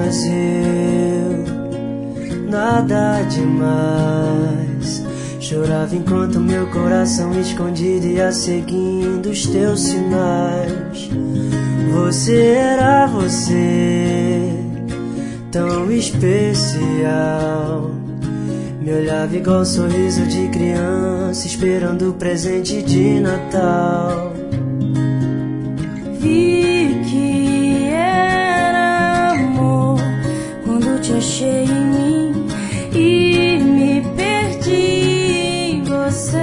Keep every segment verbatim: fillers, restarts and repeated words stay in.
Brasil, nada demais. Chorava enquanto meu coração escondido ia seguindo os teus sinais. Você era você, tão especial. Me olhava igual um sorriso de criança, esperando o presente de Natal. Vi que era amor quando te achei em mim e me perdi em você.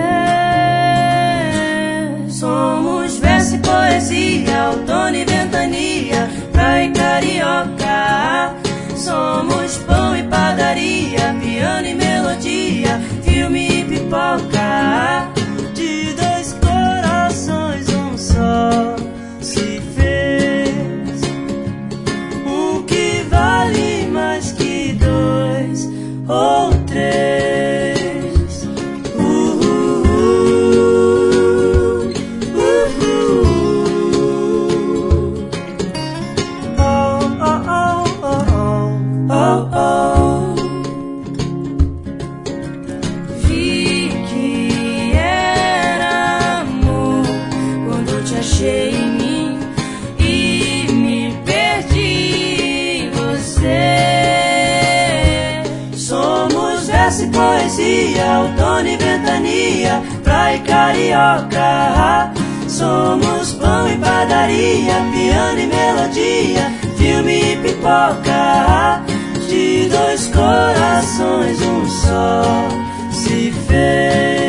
Somos verso e poesia, outono e ventania, praia e carioca. Somos pão e padaria, piano e melodia, filme e pipoca. De dois corações um só se fez, um que vale mais que dois ou três. Uhul, uhul. Oh, oh, oh, oh, oh, oh, oh. Vi que era amor quando te achei em mim e me perdi em você. Somos verso e poesia, outono e ventania, praia e carioca. Somos pão e padaria, piano e melodia, filme e pipoca. De dois corações um só se fez.